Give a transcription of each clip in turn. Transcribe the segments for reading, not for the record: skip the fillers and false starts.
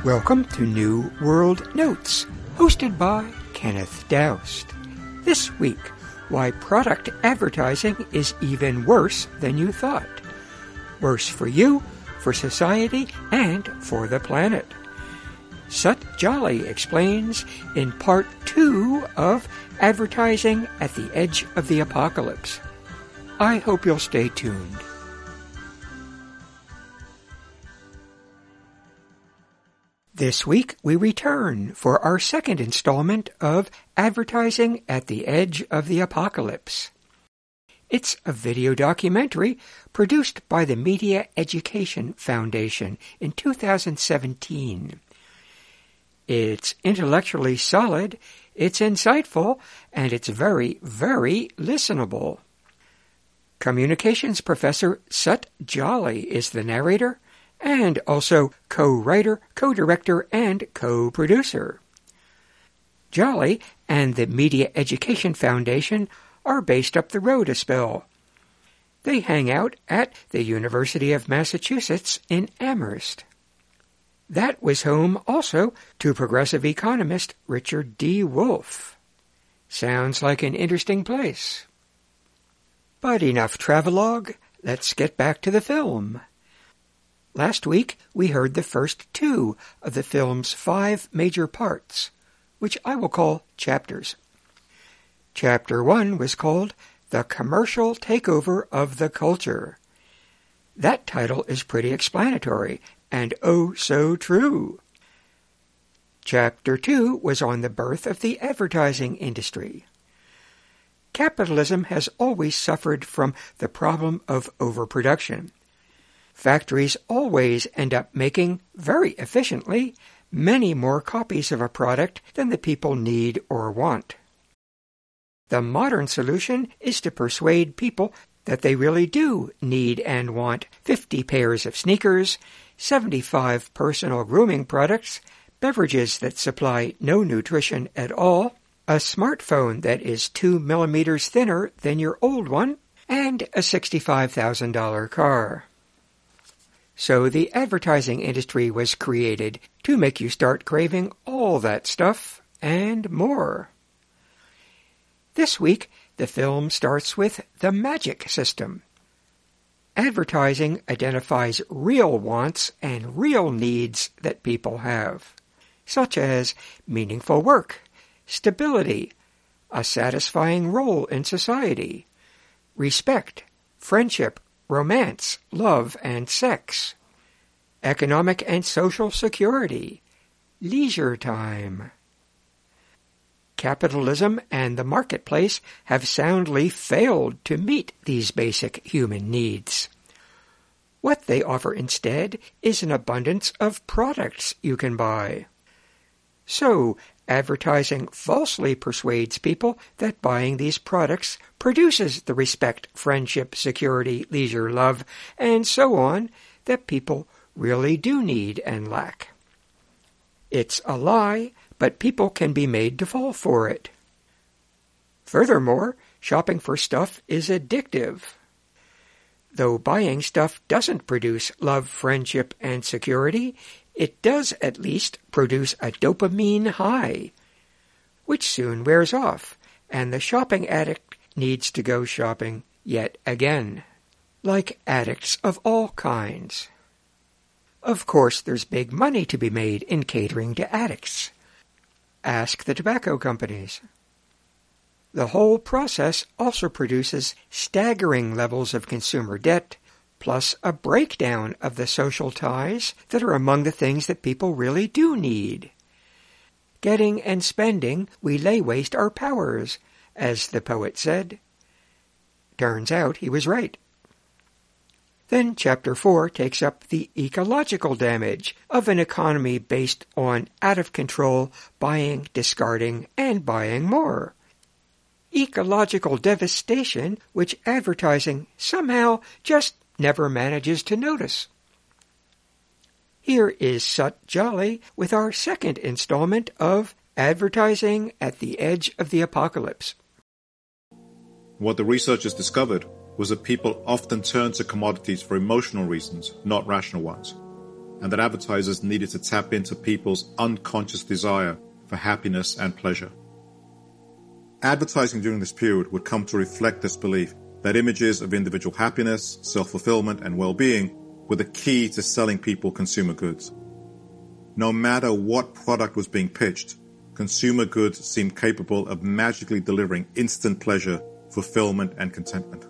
Welcome to New World Notes, hosted by Kenneth Doust. This week, why product advertising is even worse than you thought. Worse for you, for society, and for the planet. Sut Jolly explains in Part 2 of Advertising at the Edge of the Apocalypse. I hope you'll stay tuned. This week, we return for our second installment of Advertising at the Edge of the Apocalypse. It's a video documentary produced by the Media Education Foundation in 2017. It's intellectually solid, it's insightful, and it's very, very listenable. Communications professor Sut Jolly is the narrator, and also co-writer, co-director, and co-producer. Jolly and the Media Education Foundation are based up the road a spell. They hang out at the University of Massachusetts in Amherst. That was home also to progressive economist Richard D. Wolff. Sounds like an interesting place. But enough travelogue, let's get back to the film. Last week, we heard the first two of the film's 5 major parts, which I will call chapters. Chapter 1 was called The Commercial Takeover of the Culture. That title is pretty explanatory, and oh so true. Chapter 2 was on the birth of the advertising industry. Capitalism has always suffered from the problem of overproduction. Factories always end up making, very efficiently, many more copies of a product than the people need or want. The modern solution is to persuade people that they really do need and want 50 pairs of sneakers, 75 personal grooming products, beverages that supply no nutrition at all, a smartphone that is 2 millimeters thinner than your old one, and a $65,000 car. So the advertising industry was created to make you start craving all that stuff and more. This week, the film starts with the magic system. Advertising identifies real wants and real needs that people have, such as meaningful work, stability, a satisfying role in society, respect, friendship, romance, love, and sex, economic and social security, leisure time. Capitalism and the marketplace have soundly failed to meet these basic human needs. What they offer instead is an abundance of products you can buy. So, advertising falsely persuades people that buying these products produces the respect, friendship, security, leisure, love, and so on that people really do need and lack. It's a lie, but people can be made to fall for it. Furthermore, shopping for stuff is addictive. Though buying stuff doesn't produce love, friendship, and security, it does at least produce a dopamine high, which soon wears off, and the shopping addict needs to go shopping yet again, like addicts of all kinds. Of course, there's big money to be made in catering to addicts. Ask the tobacco companies. The whole process also produces staggering levels of consumer debt, plus a breakdown of the social ties that are among the things that people really do need. Getting and spending, we lay waste our powers, as the poet said. Turns out he was right. Then Chapter 4 takes up the ecological damage of an economy based on out-of-control buying, discarding, and buying more. Ecological devastation which advertising somehow just never manages to notice. Here is Sut Jolly with our second installment of Advertising at the Edge of the Apocalypse. What the researchers discovered was that people often turn to commodities for emotional reasons, not rational ones. and that advertisers needed to tap into people's unconscious desire for happiness and pleasure. Advertising during this period would come to reflect this belief that images of individual happiness, self-fulfillment, and well-being were the key to selling people consumer goods. No matter what product was being pitched, consumer goods seemed capable of magically delivering instant pleasure, fulfillment, and contentment.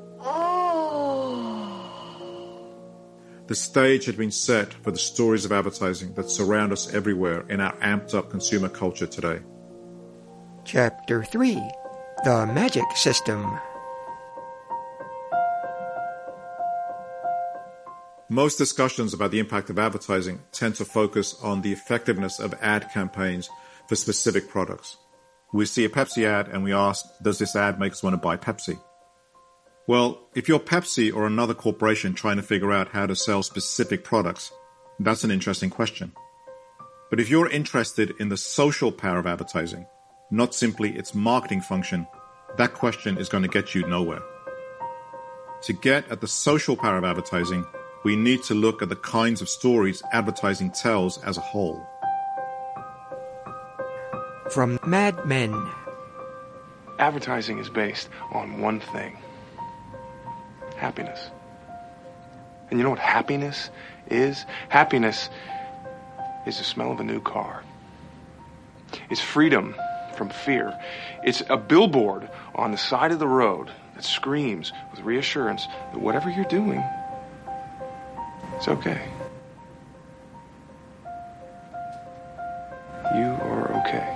The stage had been set for the stories of advertising that surround us everywhere in our amped-up consumer culture today. Chapter 3. The Magic System. Most discussions about the impact of advertising tend to focus on the effectiveness of ad campaigns for specific products. We see a Pepsi ad and we ask, does this ad make us want to buy Pepsi? Well, if you're Pepsi or another corporation trying to figure out how to sell specific products, that's an interesting question. But if you're interested in the social power of advertising, not simply its marketing function, that question is going to get you nowhere. To get at the social power of advertising, we need to look at the kinds of stories advertising tells as a whole. From Mad Men. Advertising is based on one thing: happiness. And you know what happiness is? Happiness is the smell of a new car. It's freedom from fear. It's a billboard on the side of the road that screams with reassurance that whatever you're doing, it's okay. You are okay.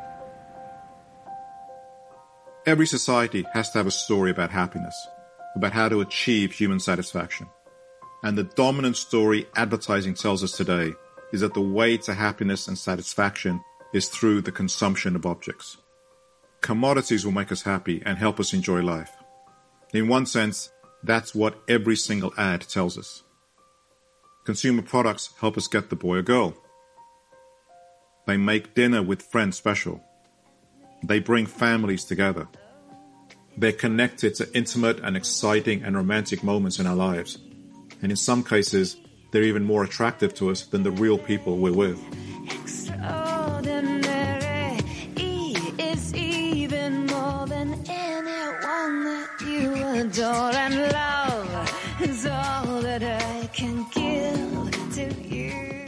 Every society has to have a story about happiness, about how to achieve human satisfaction. And the dominant story advertising tells us today is that the way to happiness and satisfaction is through the consumption of objects. Commodities will make us happy and help us enjoy life. In one sense, that's what every single ad tells us. Consumer products help us get the boy or girl. They make dinner with friends special. They bring families together. They're connected to intimate and exciting and romantic moments in our lives. And in some cases, they're even more attractive to us than the real people we're with. Extraordinary, it's even more than anyone that you adore, and love is all that I can give to you.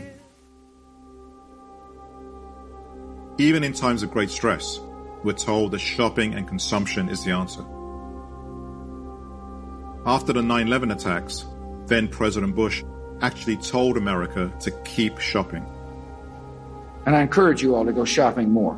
Even in times of great stress, we're told that shopping and consumption is the answer. After the 9/11 attacks, then President Bush actually told America to keep shopping. And I encourage you all to go shopping more.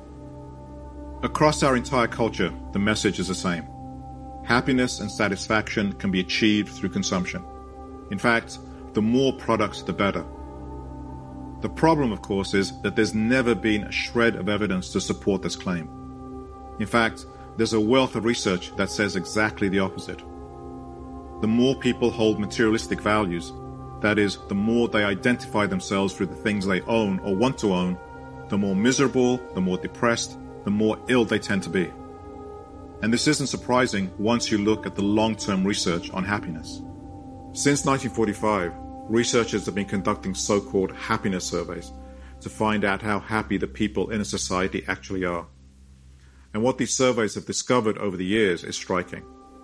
Across our entire culture, the message is the same. Happiness and satisfaction can be achieved through consumption. In fact, the more products, the better. The problem, of course, is that there's never been a shred of evidence to support this claim. In fact, there's a wealth of research that says exactly the opposite. The more people hold materialistic values, that is, the more they identify themselves through the things they own or want to own, the more miserable, the more depressed, the more ill they tend to be. And this isn't surprising once you look at the long-term research on happiness. Since 1945, researchers have been conducting so-called happiness surveys to find out how happy the people in a society actually are. And what these surveys have discovered over the years is striking.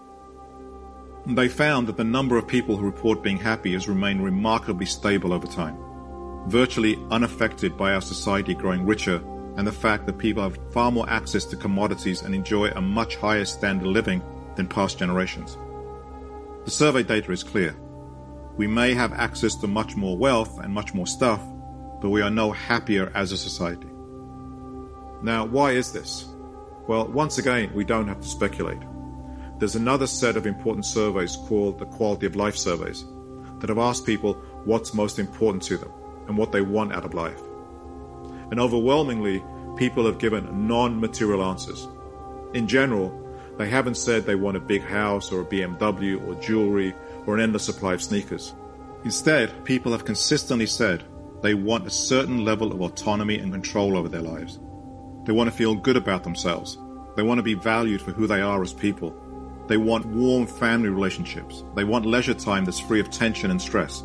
They found that the number of people who report being happy has remained remarkably stable over time, virtually unaffected by our society growing richer and the fact that people have far more access to commodities and enjoy a much higher standard of living than past generations. The survey data is clear. We may have access to much more wealth and much more stuff, but we are no happier as a society. Now, why is this? Well, once again, we don't have to speculate. There's another set of important surveys called the Quality of Life surveys that have asked people what's most important to them and what they want out of life. And overwhelmingly, people have given non-material answers. In general, they haven't said they want a big house or a BMW or jewelry or an endless supply of sneakers. Instead, people have consistently said they want a certain level of autonomy and control over their lives. They want to feel good about themselves. They want to be valued for who they are as people. They want warm family relationships. They want leisure time that's free of tension and stress.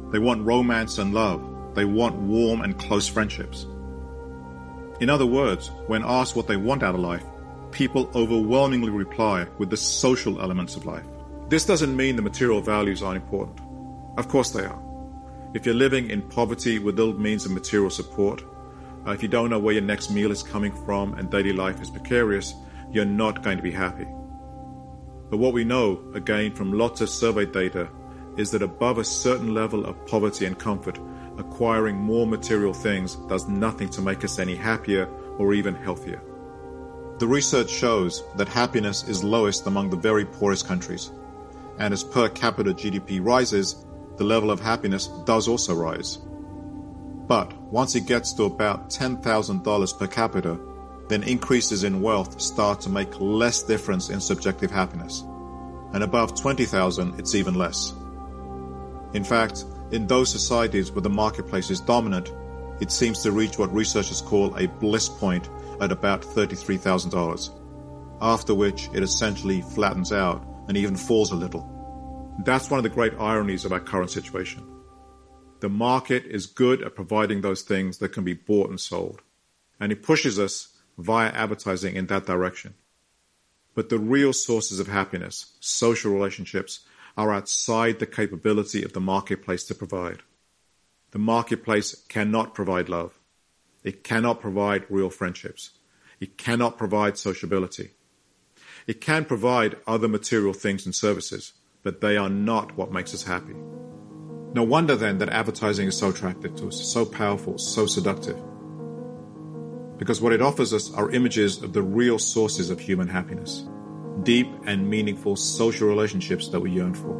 They want romance and love. They want warm and close friendships. In other words, when asked what they want out of life, people overwhelmingly reply with the social elements of life. This doesn't mean the material values aren't important. Of course they are. If you're living in poverty with little means of material support, if you don't know where your next meal is coming from and daily life is precarious, you're not going to be happy. But what we know, again from lots of survey data, is that above a certain level of poverty and comfort, acquiring more material things does nothing to make us any happier or even healthier. The research shows that happiness is lowest among the very poorest countries, and as per capita GDP rises, the level of happiness does also rise. But once it gets to about $10,000 per capita, then increases in wealth start to make less difference in subjective happiness. And above $20,000, it's even less. In fact, in those societies where the marketplace is dominant, it seems to reach what researchers call a bliss point at about $33,000, after which it essentially flattens out and even falls a little. That's one of the great ironies of our current situation. The market is good at providing those things that can be bought and sold, and it pushes us via advertising in that direction. But the real sources of happiness, social relationships, are outside the capability of the marketplace to provide. The marketplace cannot provide love. It cannot provide real friendships. It cannot provide sociability. It can provide other material things and services, but they are not what makes us happy. No wonder then that advertising is so attractive to us, so powerful, so seductive. Because what it offers us are images of the real sources of human happiness, deep and meaningful social relationships that we yearn for.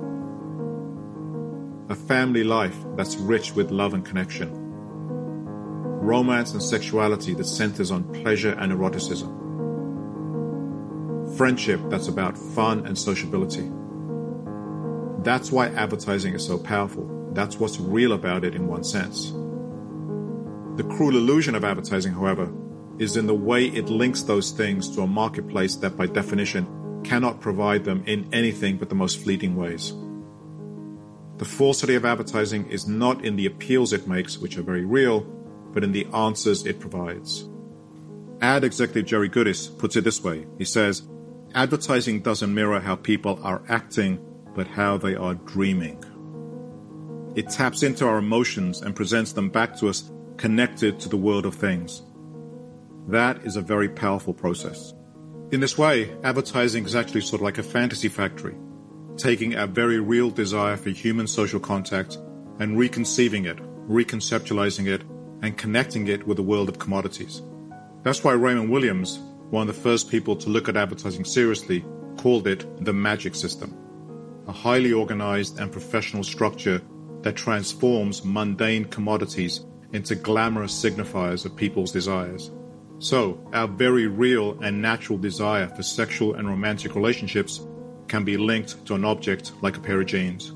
A family life that's rich with love and connection. Romance and sexuality that centers on pleasure and eroticism. Friendship that's about fun and sociability. That's why advertising is so powerful. That's what's real about it in one sense. The cruel illusion of advertising, however, is in the way it links those things to a marketplace that by definition cannot provide them in anything but the most fleeting ways. The falsity of advertising is not in the appeals it makes, which are very real, but in the answers it provides. Ad executive Jerry Goodis puts it this way. He says, advertising doesn't mirror how people are acting, but how they are dreaming. It taps into our emotions and presents them back to us connected to the world of things. That is a very powerful process. In this way, advertising is actually sort of like a fantasy factory, taking our very real desire for human social contact and reconceiving it, reconceptualizing it, and connecting it with the world of commodities. That's why Raymond Williams, one of the first people to look at advertising seriously, called it the magic system, a highly organized and professional structure that transforms mundane commodities into glamorous signifiers of people's desires. So, our very real and natural desire for sexual and romantic relationships can be linked to an object like a pair of jeans.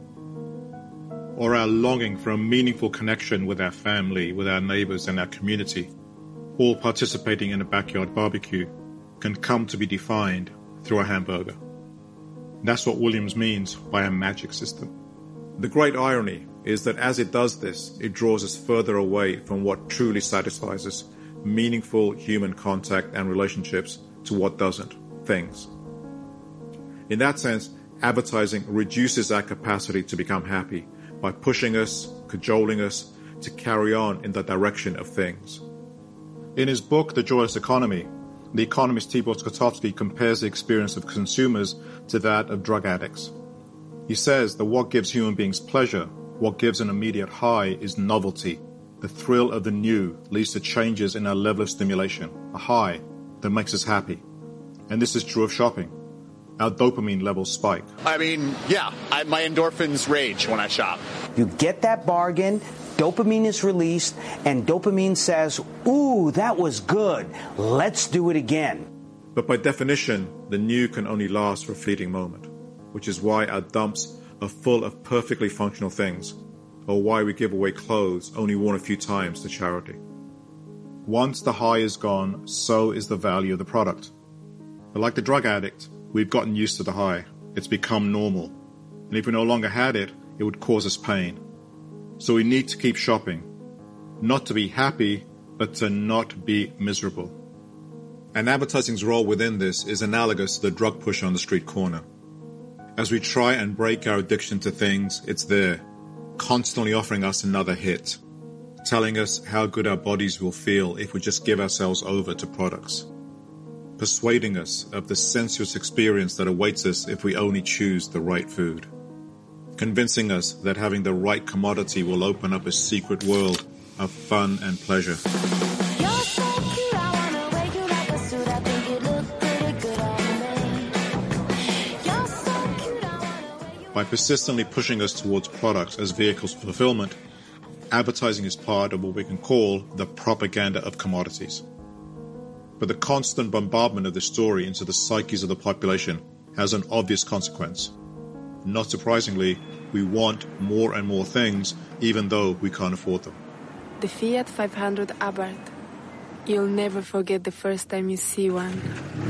Or our longing for a meaningful connection with our family, with our neighbors and our community, all participating in a backyard barbecue, can come to be defined through a hamburger. That's what Williams means by a magic system. The great irony is that as it does this, it draws us further away from what truly satisfies us, meaningful human contact and relationships, to what doesn't, things. In that sense, advertising reduces our capacity to become happy by pushing us, cajoling us to carry on in the direction of things. In his book, The Joyless Economy, the economist Tibor Skotowski compares the experience of consumers to that of drug addicts. He says that what gives human beings pleasure, what gives an immediate high, is novelty. The thrill of the new leads to changes in our level of stimulation, a high that makes us happy. And this is true of shopping. Our dopamine levels spike. My endorphins rage when I shop. You get that bargain, dopamine is released, and dopamine says, ooh, that was good. Let's do it again. But by definition, the new can only last for a fleeting moment, which is why our dumps are full of perfectly functional things, or why we give away clothes only worn a few times to charity. Once the high is gone, so is the value of the product. But like the drug addict, we've gotten used to the high. It's become normal. And if we no longer had it, it would cause us pain. So we need to keep shopping, not to be happy, but to not be miserable. And advertising's role within this is analogous to the drug pusher on the street corner. As we try and break our addiction to things, it's there, constantly offering us another hit, telling us how good our bodies will feel if we just give ourselves over to products, persuading us of the sensuous experience that awaits us if we only choose the right food, convincing us that having the right commodity will open up a secret world of fun and pleasure. By persistently pushing us towards products as vehicles for fulfillment, advertising is part of what we can call the propaganda of commodities. But the constant bombardment of this story into the psyches of the population has an obvious consequence. Not surprisingly, we want more and more things, even though we can't afford them. The Fiat 500 Abarth. You'll never forget the first time you see one.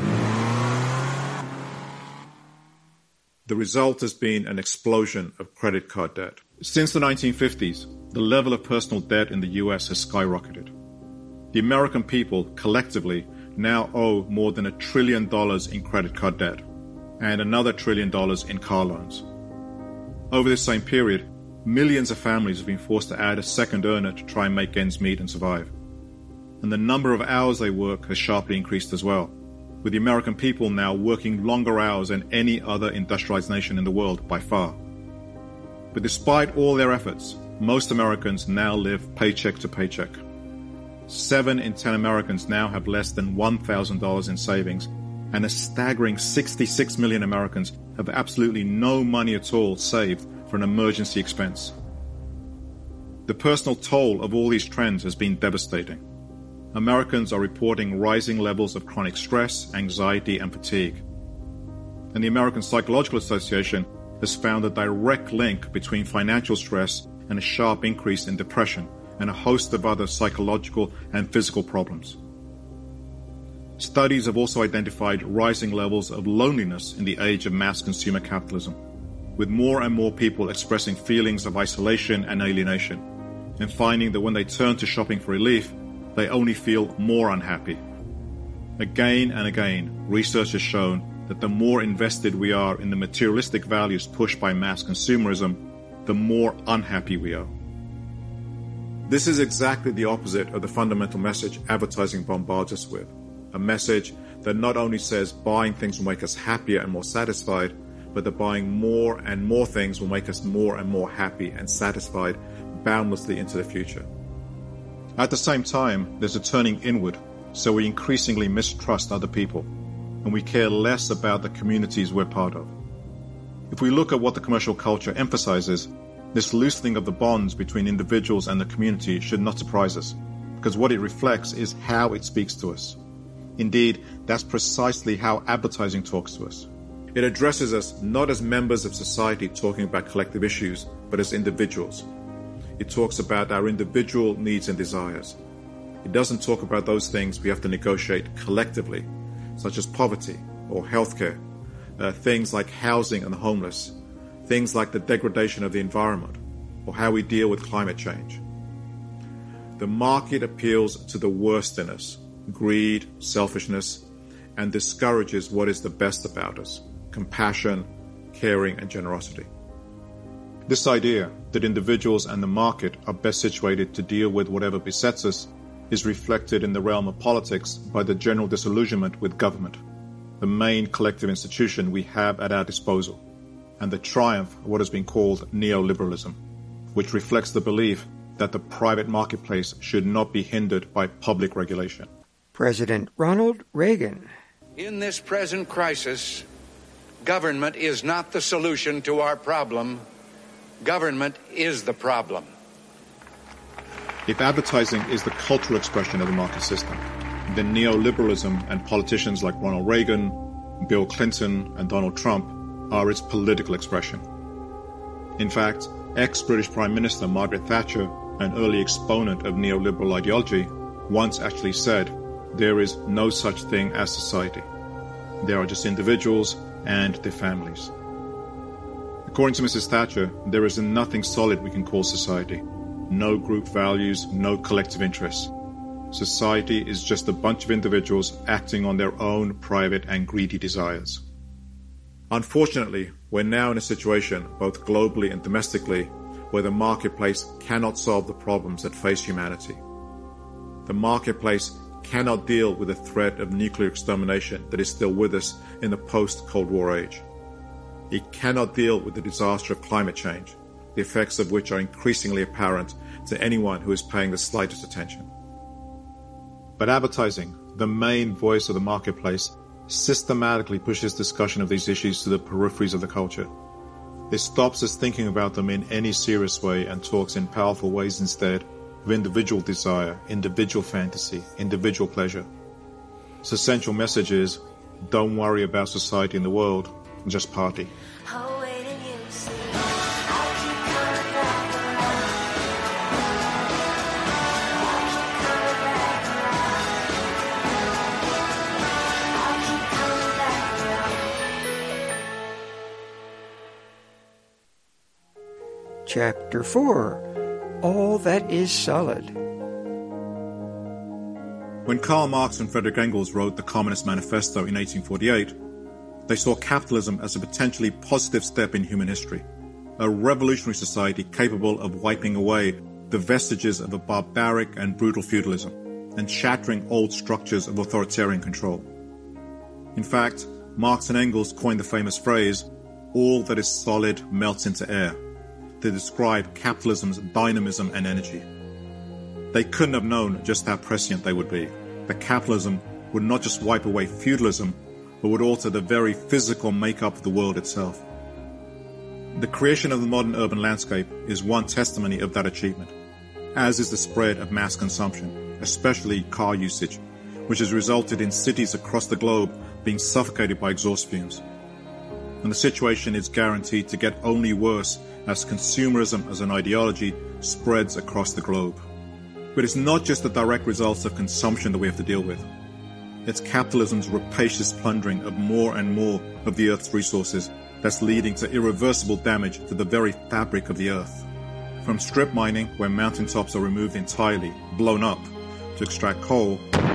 The result has been an explosion of credit card debt. Since the 1950s, the level of personal debt in the US has skyrocketed. The American people, collectively, now owe more than $1 trillion in credit card debt, and another $1 trillion in car loans. Over this same period, millions of families have been forced to add a second earner to try and make ends meet and survive. And the number of hours they work has sharply increased as well, with the American people now working longer hours than any other industrialized nation in the world by far. But despite all their efforts, most Americans now live paycheck to paycheck. 7 in 10 Americans now have less than $1,000 in savings, and a staggering 66 million Americans have absolutely no money at all saved for an emergency expense. The personal toll of all these trends has been devastating. Americans are reporting rising levels of chronic stress, anxiety, and fatigue. And the American Psychological Association has found a direct link between financial stress and a sharp increase in depression and a host of other psychological and physical problems. Studies have also identified rising levels of loneliness in the age of mass consumer capitalism, with more and more people expressing feelings of isolation and alienation, and finding that when they turn to shopping for relief, they only feel more unhappy. Again and again, research has shown that the more invested we are in the materialistic values pushed by mass consumerism, the more unhappy we are. This is exactly the opposite of the fundamental message advertising bombards us with, a message that not only says buying things will make us happier and more satisfied, but that buying more and more things will make us more and more happy and satisfied boundlessly into the future. At the same time, there's a turning inward, so we increasingly mistrust other people, and we care less about the communities we're part of. If we look at what the commercial culture emphasizes, this loosening of the bonds between individuals and the community should not surprise us, because what it reflects is how it speaks to us. Indeed, that's precisely how advertising talks to us. It addresses us not as members of society talking about collective issues, but as individuals. It talks about our individual needs and desires. It doesn't talk about those things we have to negotiate collectively, such as poverty or healthcare, things like housing and the homeless, things like the degradation of the environment, or how we deal with climate change. The market appeals to the worst in us, greed, selfishness, and discourages what is the best about us, compassion, caring, and generosity. This idea that individuals and the market are best situated to deal with whatever besets us is reflected in the realm of politics by the general disillusionment with government, the main collective institution we have at our disposal, and the triumph of what has been called neoliberalism, which reflects the belief that the private marketplace should not be hindered by public regulation. President Ronald Reagan. In this present crisis, government is not the solution to our problem. Government is the problem. If advertising is the cultural expression of the market system, then neoliberalism and politicians like Ronald Reagan, Bill Clinton, and Donald Trump are its political expression. In fact, ex-British Prime Minister Margaret Thatcher, an early exponent of neoliberal ideology, once actually said, "There is no such thing as society. There are just individuals and their families." According to Mrs. Thatcher, there is nothing solid we can call society. no group values, no collective interests. Society is just a bunch of individuals acting on their own private and greedy desires. Unfortunately, we're now in a situation, both globally and domestically, where the marketplace cannot solve the problems that face humanity. The marketplace cannot deal with the threat of nuclear extermination that is still with us in the post-Cold War age. It cannot deal with the disaster of climate change, the effects of which are increasingly apparent to anyone who is paying the slightest attention. But advertising, the main voice of the marketplace, systematically pushes discussion of these issues to the peripheries of the culture. It stops us thinking about them in any serious way and talks in powerful ways instead of individual desire, individual fantasy, individual pleasure. Its essential message is, don't worry about society and the world, just party. Chapter 4. All that is solid. When Karl Marx and Friedrich Engels wrote the Communist Manifesto in 1848, they saw capitalism as a potentially positive step in human history, a revolutionary society capable of wiping away the vestiges of a barbaric and brutal feudalism and shattering old structures of authoritarian control. In fact, Marx and Engels coined the famous phrase, "All that is solid melts into air," to describe capitalism's dynamism and energy. They couldn't have known just how prescient they would be, that capitalism would not just wipe away feudalism, but would alter the very physical makeup of the world itself. The creation of the modern urban landscape is one testimony of that achievement, as is the spread of mass consumption, especially car usage, which has resulted in cities across the globe being suffocated by exhaust fumes. And the situation is guaranteed to get only worse as consumerism as an ideology spreads across the globe. But it's not just the direct results of consumption that we have to deal with. It's capitalism's rapacious plundering of more and more of the Earth's resources that's leading to irreversible damage to the very fabric of the Earth. From strip mining, where mountaintops are removed entirely, blown up, to extract coal,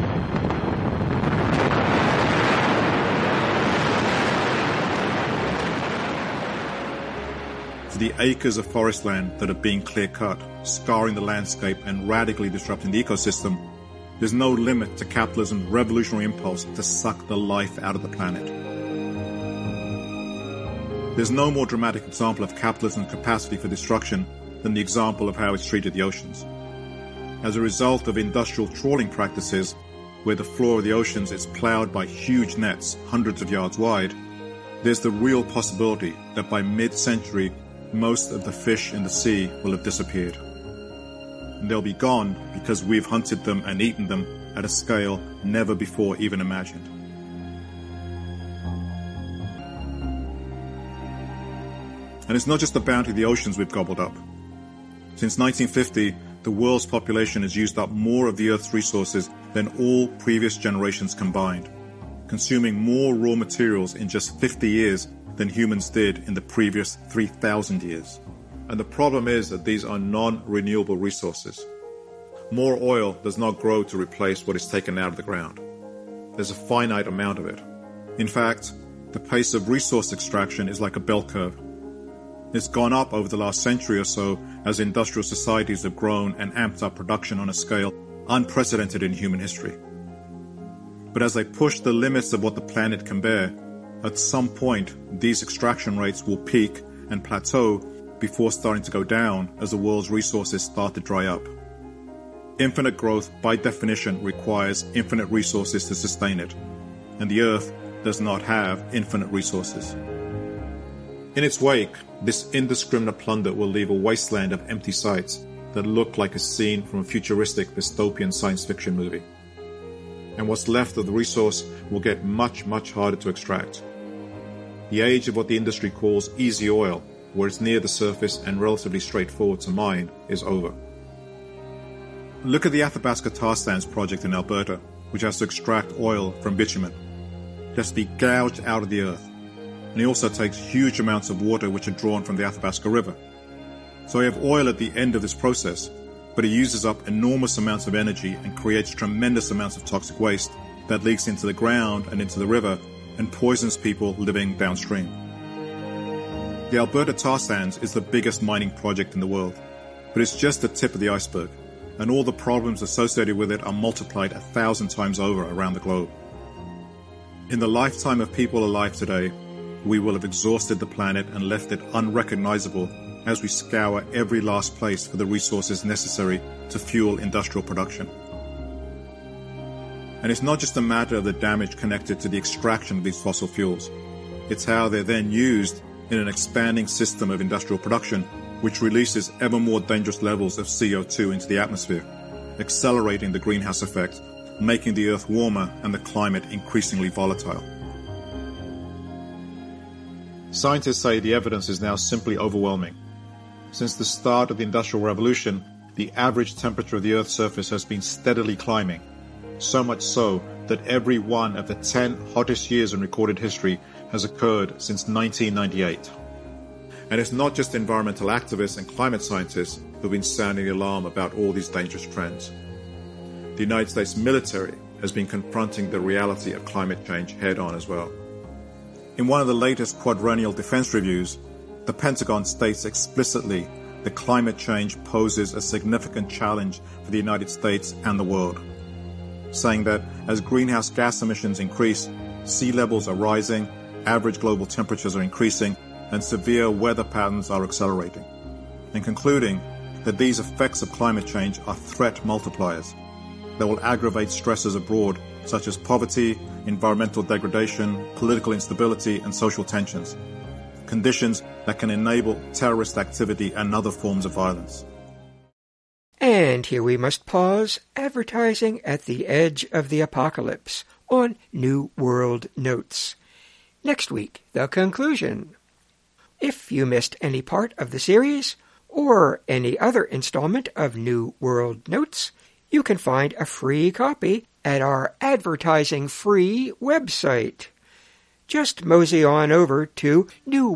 to the acres of forest land that are being clear-cut, scarring the landscape and radically disrupting the ecosystem, there's no limit to capitalism's revolutionary impulse to suck the life out of the planet. There's no more dramatic example of capitalism's capacity for destruction than the example of how it's treated the oceans. As a result of industrial trawling practices, where the floor of the oceans is plowed by huge nets hundreds of yards wide, there's the real possibility that by mid-century, most of the fish in the sea will have disappeared. And they'll be gone because we've hunted them and eaten them at a scale never before even imagined. And it's not just the bounty of the oceans we've gobbled up. Since 1950, the world's population has used up more of the Earth's resources than all previous generations combined, consuming more raw materials in just 50 years than humans did in the previous 3,000 years. And the problem is that these are non-renewable resources. More oil does not grow to replace what is taken out of the ground. There's a finite amount of it. In fact, the pace of resource extraction is like a bell curve. It's gone up over the last century or so as industrial societies have grown and amped up production on a scale unprecedented in human history. But as they push the limits of what the planet can bear, at some point, these extraction rates will peak and plateau before starting to go down as the world's resources start to dry up. Infinite growth, by definition, requires infinite resources to sustain it, and the Earth does not have infinite resources. In its wake, this indiscriminate plunder will leave a wasteland of empty sites that look like a scene from a futuristic dystopian science fiction movie. And what's left of the resource will get much, much harder to extract. The age of what the industry calls easy oil, where it's near the surface and relatively straightforward to mine, is over. Look at the Athabasca tar sands project in Alberta, which has to extract oil from bitumen. It has to be gouged out of the earth. And it also takes huge amounts of water which are drawn from the Athabasca River. So you have oil at the end of this process, but it uses up enormous amounts of energy and creates tremendous amounts of toxic waste that leaks into the ground and into the river and poisons people living downstream. The Alberta tar sands is the biggest mining project in the world, but it's just the tip of the iceberg, and all the problems associated with it are multiplied 1,000 times over around the globe. In the lifetime of people alive today, we will have exhausted the planet and left it unrecognizable as we scour every last place for the resources necessary to fuel industrial production. And it's not just a matter of the damage connected to the extraction of these fossil fuels. It's how they're then used in an expanding system of industrial production, which releases ever more dangerous levels of CO2 into the atmosphere, accelerating the greenhouse effect, making the Earth warmer and the climate increasingly volatile. Scientists say the evidence is now simply overwhelming. Since the start of the Industrial Revolution, the average temperature of the Earth's surface has been steadily climbing, so much so that every one of the 10 hottest years in recorded history has occurred since 1998. And it's not just environmental activists and climate scientists who've been sounding the alarm about all these dangerous trends. The United States military has been confronting the reality of climate change head-on as well. In one of the latest quadrennial defense reviews, the Pentagon states explicitly that climate change poses a significant challenge for the United States and the world, saying that as greenhouse gas emissions increase, sea levels are rising, average global temperatures are increasing, and severe weather patterns are accelerating, and concluding that these effects of climate change are threat multipliers that will aggravate stresses abroad such as poverty, environmental degradation, political instability, and social tensions, conditions that can enable terrorist activity and other forms of violence. And here we must pause advertising at the edge of the apocalypse on New World Notes. Next week, the conclusion. If you missed any part of the series, or any other installment of New World Notes, you can find a free copy at our advertising-free website. Just mosey on over to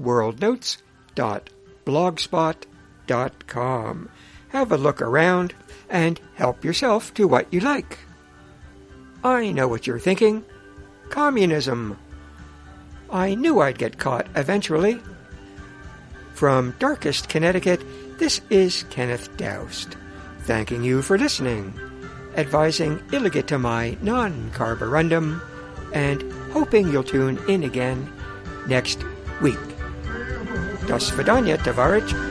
newworldnotes.blogspot.com. Have a look around and help yourself to what you like. I know what you're thinking. Communism. I knew I'd get caught eventually. From Darkest, Connecticut, this is Kenneth Doust, thanking you for listening, advising illegitimai non carborundum, and hoping you'll tune in again next week. Do svidaniya, tovarich.